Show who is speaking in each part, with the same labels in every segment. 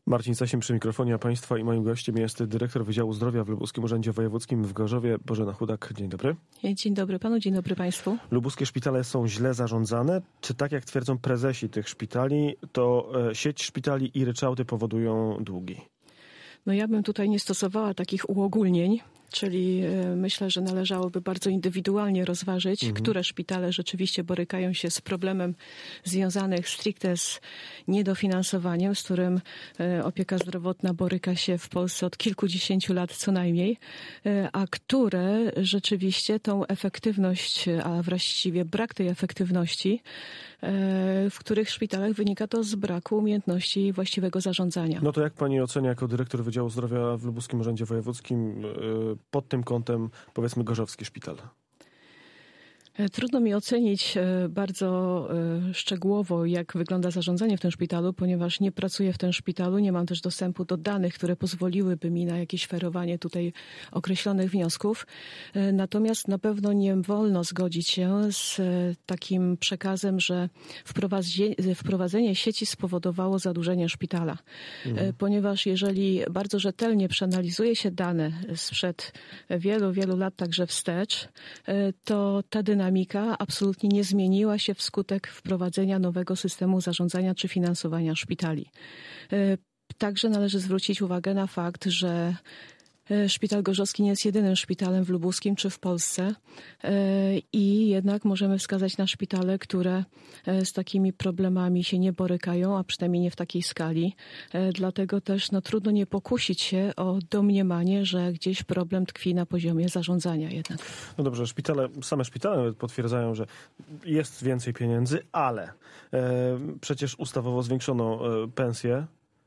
Speaker 1: Marcin Sasim przy mikrofonie, a Państwa i moim gościem jest dyrektor Wydziału Zdrowia w Lubuskim Urzędzie Wojewódzkim w Gorzowie, Bożena Chudak. Dzień dobry.
Speaker 2: Dzień dobry panu, dzień dobry państwu.
Speaker 1: Lubuskie szpitale są źle zarządzane? Czy tak jak twierdzą prezesi tych szpitali, to sieć szpitali i ryczałty powodują długi?
Speaker 2: No ja bym tutaj nie stosowała takich uogólnień, czyli myślę, że należałoby bardzo indywidualnie rozważyć, które szpitale rzeczywiście borykają się z problemem związanym stricte z niedofinansowaniem, z którym opieka zdrowotna boryka się w Polsce od kilkudziesięciu lat co najmniej, a które rzeczywiście tą efektywność, a właściwie brak tej efektywności, w których szpitalach wynika to z braku umiejętności właściwego zarządzania.
Speaker 1: No to jak pani ocenia jako dyrektor Wydziału Zdrowia w Lubuskim Urzędzie Wojewódzkim pod tym kątem, powiedzmy, gorzowski szpital?
Speaker 2: Trudno mi ocenić bardzo szczegółowo, jak wygląda zarządzanie w tym szpitalu, ponieważ nie pracuję w tym szpitalu, nie mam też dostępu do danych, które pozwoliłyby mi na jakieś ferowanie tutaj określonych wniosków. Natomiast na pewno nie wolno zgodzić się z takim przekazem, że wprowadzenie sieci spowodowało zadłużenie szpitala. Ponieważ jeżeli bardzo rzetelnie przeanalizuje się dane sprzed wielu, wielu lat, także wstecz, to ta dynamika absolutnie nie zmieniła się wskutek wprowadzenia nowego systemu zarządzania czy finansowania szpitali. Także należy zwrócić uwagę na fakt, że Szpital Gorzowski nie jest jedynym szpitalem w Lubuskim czy w Polsce i jednak możemy wskazać na szpitale, które z takimi problemami się nie borykają, a przynajmniej nie w takiej skali. Dlatego też trudno nie pokusić się o domniemanie, że gdzieś problem tkwi na poziomie zarządzania jednak.
Speaker 1: No dobrze, same szpitale potwierdzają, że jest więcej pieniędzy, ale przecież ustawowo zwiększono pensje.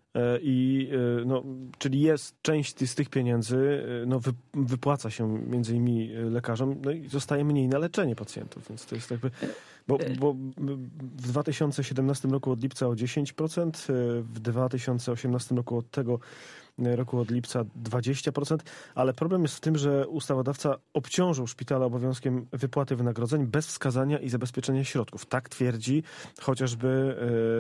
Speaker 1: Czyli jest część z tych pieniędzy, wypłaca się między innymi lekarzom, i zostaje mniej na leczenie pacjentów, więc to jest jakby, bo w 2017 roku od lipca o 10%, w 2018 roku od tego roku od lipca 20%, ale problem jest w tym, że ustawodawca obciążył szpitale obowiązkiem wypłaty wynagrodzeń bez wskazania i zabezpieczenia środków. Tak twierdzi chociażby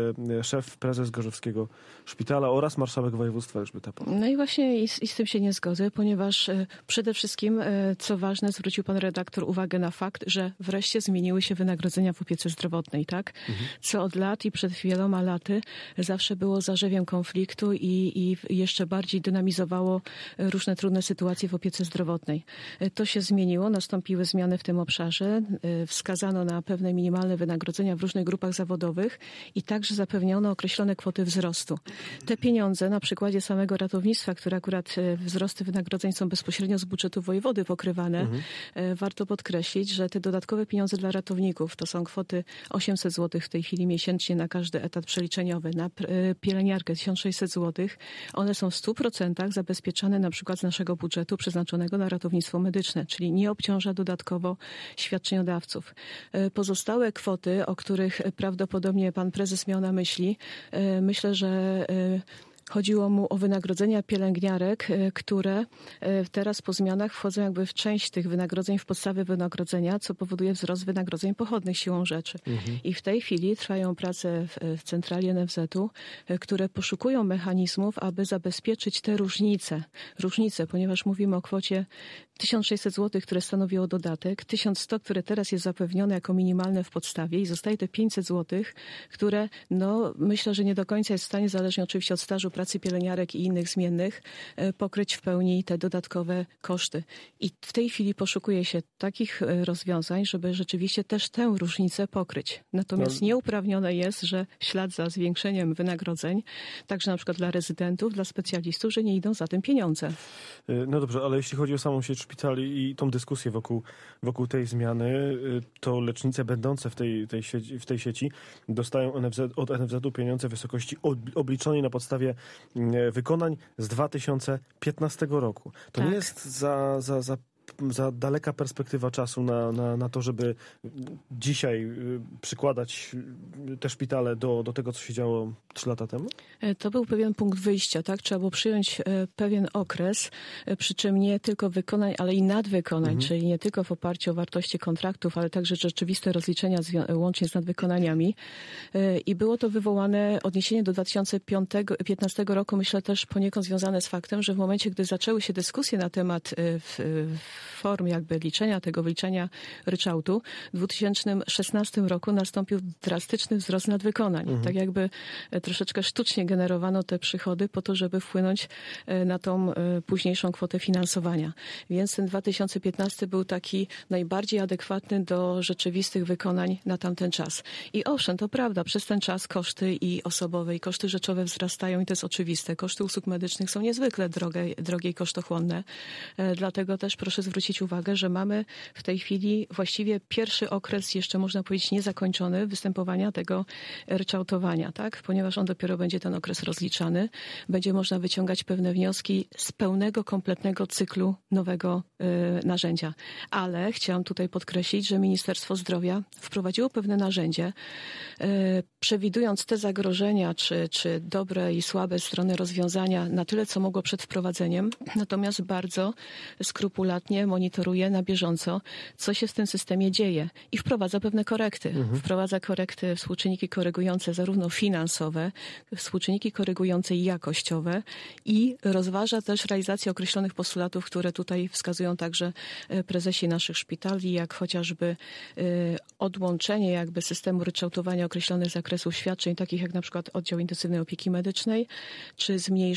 Speaker 1: prezes Gorzowskiego Szpitala oraz marszałek województwa Elżbieta Pawlak.
Speaker 2: No i właśnie i z tym się nie zgodzę, ponieważ przede wszystkim, co ważne, zwrócił pan redaktor uwagę na fakt, że wreszcie zmieniły się wynagrodzenia w opiece zdrowotnej, tak? Co od lat i przed wieloma laty zawsze było zarzewiem konfliktu i jeszcze bardziej dynamizowało różne trudne sytuacje w opiece zdrowotnej. To się zmieniło, nastąpiły zmiany w tym obszarze, wskazano na pewne minimalne wynagrodzenia w różnych grupach zawodowych i także zapewniono określone kwoty wzrostu. Te pieniądze na przykładzie samego ratownictwa, które akurat wzrosty wynagrodzeń są bezpośrednio z budżetu wojewody pokrywane, warto podkreślić, że te dodatkowe pieniądze dla ratowników to są kwoty 800 zł w tej chwili miesięcznie na każdy etat przeliczeniowy, na pielęgniarkę 1600 zł. One są w 100% zabezpieczane na przykład z naszego budżetu przeznaczonego na ratownictwo medyczne, czyli nie obciąża dodatkowo świadczeniodawców. Pozostałe kwoty, o których prawdopodobnie pan prezes miał na myśli, myślę, że chodziło mu o wynagrodzenia pielęgniarek, które teraz po zmianach wchodzą jakby w część tych wynagrodzeń w podstawy wynagrodzenia, co powoduje wzrost wynagrodzeń pochodnych siłą rzeczy. I w tej chwili trwają prace w centrali NFZ-u, które poszukują mechanizmów, aby zabezpieczyć te różnice, ponieważ mówimy o kwocie 1600 zł, które stanowiło dodatek, 1100, które teraz jest zapewnione jako minimalne w podstawie i zostaje te 500 zł, które myślę, że nie do końca jest w stanie, zależnie oczywiście od stażu pracy pielęgniarek i innych zmiennych, pokryć w pełni te dodatkowe koszty. I w tej chwili poszukuje się takich rozwiązań, żeby rzeczywiście też tę różnicę pokryć. Natomiast nieuprawnione jest, że w ślad za zwiększeniem wynagrodzeń, także na przykład dla rezydentów, dla specjalistów, że nie idą za tym pieniądze. No
Speaker 1: dobrze, ale jeśli chodzi o samą sieć szpitali i tą dyskusję wokół tej zmiany, to lecznice będące w tej sieci dostają od NFZ-u pieniądze w wysokości obliczonej na podstawie wykonań z 2015 roku. To nie jest za za daleka perspektywa czasu na to, żeby dzisiaj przykładać te szpitale do tego, co się działo 3 lata temu?
Speaker 2: To był pewien punkt wyjścia, tak? Trzeba było przyjąć pewien okres, przy czym nie tylko wykonań, ale i nadwykonań, czyli nie tylko w oparciu o wartości kontraktów, ale także rzeczywiste rozliczenia łącznie z nadwykonaniami. I było to wywołane odniesienie do 2015 roku, myślę też poniekąd związane z faktem, że w momencie, gdy zaczęły się dyskusje na temat form jakby liczenia, tego wyliczenia ryczałtu, w 2016 roku nastąpił drastyczny wzrost nadwykonań. Tak jakby troszeczkę sztucznie generowano te przychody po to, żeby wpłynąć na tą późniejszą kwotę finansowania. Więc ten 2015 był taki najbardziej adekwatny do rzeczywistych wykonań na tamten czas. I owszem, to prawda, przez ten czas koszty i osobowe, i koszty rzeczowe wzrastają i to jest oczywiste. Koszty usług medycznych są niezwykle drogie i kosztochłonne. Dlatego też proszę zwrócić uwagę, że mamy w tej chwili właściwie pierwszy okres, jeszcze można powiedzieć niezakończony, występowania tego ryczałtowania, tak? Ponieważ on dopiero będzie ten okres rozliczany. Będzie można wyciągać pewne wnioski z pełnego, kompletnego cyklu nowego narzędzia. Ale chciałam tutaj podkreślić, że Ministerstwo Zdrowia wprowadziło pewne narzędzie, przewidując te zagrożenia, czy dobre i słabe strony rozwiązania na tyle, co mogło przed wprowadzeniem, natomiast bardzo skrupulatnie monitoruje na bieżąco, co się w tym systemie dzieje i wprowadza pewne korekty. Wprowadza korekty, współczynniki korygujące zarówno finansowe, współczynniki korygujące i jakościowe i rozważa też realizację określonych postulatów, które tutaj wskazują także prezesi naszych szpitali, jak chociażby odłączenie jakby systemu ryczałtowania określonych zakresów świadczeń, takich jak na przykład oddział intensywnej opieki medycznej, czy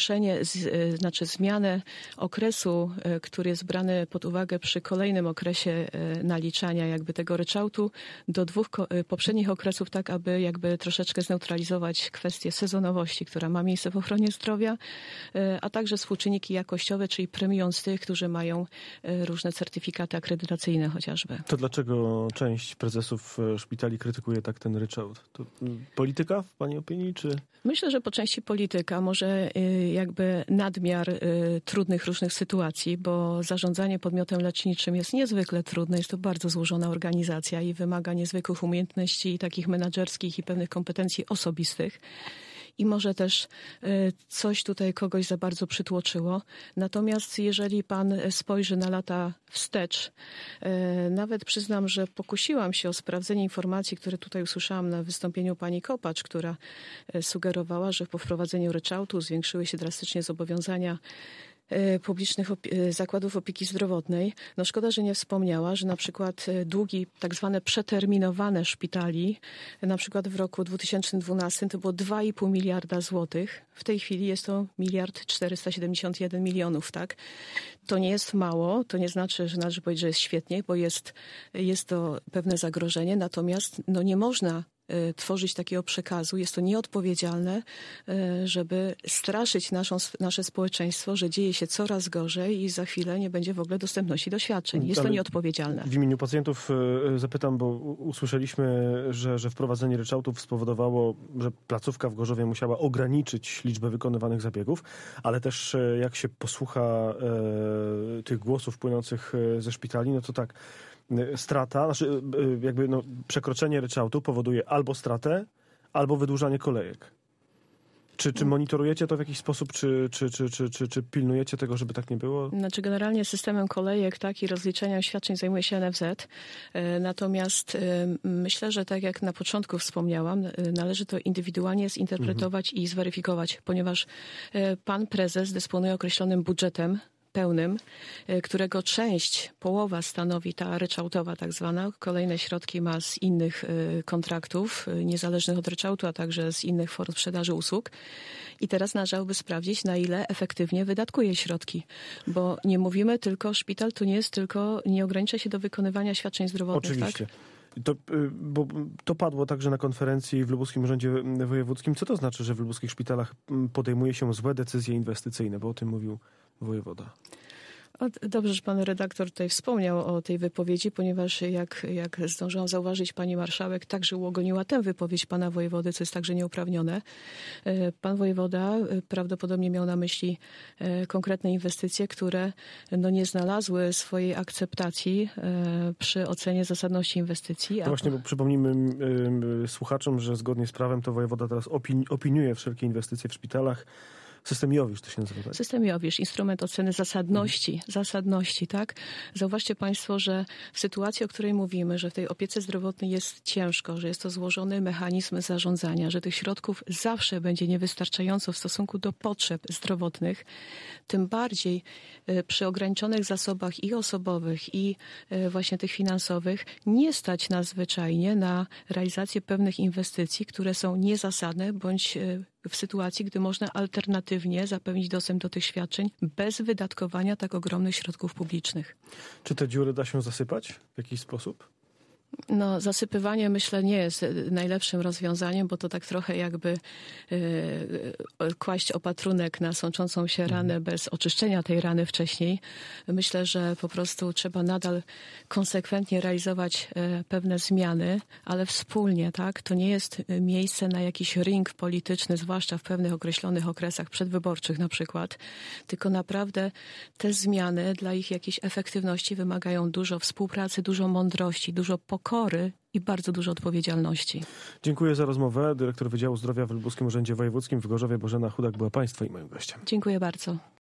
Speaker 2: zmianę okresu, który jest brany pod uwagę przy kolejnym okresie naliczania jakby tego ryczałtu do 2 poprzednich okresów, tak aby jakby troszeczkę zneutralizować kwestię sezonowości, która ma miejsce w ochronie zdrowia, a także współczynniki jakościowe, czyli premiując tych, którzy mają różne certyfikaty akredytacyjne chociażby.
Speaker 1: To dlaczego część prezesów szpitali krytykuje tak ten ryczałt? To polityka w pani opinii, czy...
Speaker 2: Myślę, że po części polityka, może jakby nadmiar trudnych różnych sytuacji, bo zarządzanie podmiotem leczniczym jest niezwykle trudne, jest to bardzo złożona organizacja i wymaga niezwykłych umiejętności takich menedżerskich i pewnych kompetencji osobistych. I może też coś tutaj kogoś za bardzo przytłoczyło. Natomiast jeżeli pan spojrzy na lata wstecz, nawet przyznam, że pokusiłam się o sprawdzenie informacji, które tutaj usłyszałam na wystąpieniu pani Kopacz, która sugerowała, że po wprowadzeniu ryczałtu zwiększyły się drastycznie zobowiązania publicznych zakładów opieki zdrowotnej. No szkoda, że nie wspomniała, że na przykład długi tak zwane przeterminowane szpitali, na przykład w roku 2012 to było 2,5 miliarda złotych. W tej chwili jest to 1,471 milionów, tak? To nie jest mało, to nie znaczy, że należy powiedzieć, że jest świetnie, bo jest to pewne zagrożenie, natomiast no nie można tworzyć takiego przekazu. Jest to nieodpowiedzialne, żeby straszyć nasze społeczeństwo, że dzieje się coraz gorzej i za chwilę nie będzie w ogóle dostępności do świadczeń. Jest to nieodpowiedzialne.
Speaker 1: W imieniu pacjentów zapytam, bo usłyszeliśmy, że wprowadzenie ryczałtów spowodowało, że placówka w Gorzowie musiała ograniczyć liczbę wykonywanych zabiegów, ale też jak się posłucha tych głosów płynących ze szpitali, no to tak, strata, znaczy jakby przekroczenie ryczałtu powoduje albo stratę, albo wydłużanie kolejek. Czy monitorujecie to w jakiś sposób, czy pilnujecie tego, żeby tak nie było?
Speaker 2: Znaczy generalnie systemem kolejek, tak, i rozliczeniem świadczeń zajmuje się NFZ. Natomiast myślę, że tak jak na początku wspomniałam, należy to indywidualnie zinterpretować i zweryfikować, ponieważ pan prezes dysponuje określonym budżetem pełnym, którego połowa stanowi ta ryczałtowa tak zwana. Kolejne środki ma z innych kontraktów, niezależnych od ryczałtu, a także z innych form sprzedaży usług. I teraz należałoby sprawdzić, na ile efektywnie wydatkuje środki. Bo nie mówimy tylko, szpital to nie ogranicza się do wykonywania świadczeń zdrowotnych.
Speaker 1: Oczywiście.
Speaker 2: Tak?
Speaker 1: Bo to padło także na konferencji w Lubuskim Urzędzie Wojewódzkim. Co to znaczy, że w lubuskich szpitalach podejmuje się złe decyzje inwestycyjne? Bo o tym mówił wojewoda.
Speaker 2: Dobrze, że pan redaktor tutaj wspomniał o tej wypowiedzi, ponieważ jak zdążyłam zauważyć, pani marszałek także uogoniła tę wypowiedź pana wojewody, co jest także nieuprawnione. Pan wojewoda prawdopodobnie miał na myśli konkretne inwestycje, które nie znalazły swojej akceptacji przy ocenie zasadności inwestycji.
Speaker 1: No właśnie, bo przypomnijmy słuchaczom, że zgodnie z prawem to wojewoda teraz opiniuje wszelkie inwestycje w szpitalach. System IOWISZ to się nazywa, tak?
Speaker 2: System IOWISZ, instrument oceny zasadności, tak? Zauważcie państwo, że w sytuacji, o której mówimy, że w tej opiece zdrowotnej jest ciężko, że jest to złożony mechanizm zarządzania, że tych środków zawsze będzie niewystarczająco w stosunku do potrzeb zdrowotnych, tym bardziej przy ograniczonych zasobach i osobowych, i właśnie tych finansowych nie stać nas zwyczajnie na realizację pewnych inwestycji, które są niezasadne, bądź w sytuacji, gdy można alternatywnie zapewnić dostęp do tych świadczeń bez wydatkowania tak ogromnych środków publicznych.
Speaker 1: Czy te dziury da się zasypać w jakiś sposób?
Speaker 2: Zasypywanie, myślę, nie jest najlepszym rozwiązaniem, bo to tak trochę jakby kłaść opatrunek na sączącą się ranę bez oczyszczenia tej rany wcześniej. Myślę, że po prostu trzeba nadal konsekwentnie realizować pewne zmiany, ale wspólnie, tak? To nie jest miejsce na jakiś ring polityczny, zwłaszcza w pewnych określonych okresach przedwyborczych na przykład, tylko naprawdę te zmiany dla ich jakiejś efektywności wymagają dużo współpracy, dużo mądrości, dużo pokory i bardzo dużo odpowiedzialności.
Speaker 1: Dziękuję za rozmowę. Dyrektor Wydziału Zdrowia w Lubuskim Urzędzie Wojewódzkim w Gorzowie Bożena Chudak była państwa i moim gościem.
Speaker 2: Dziękuję bardzo.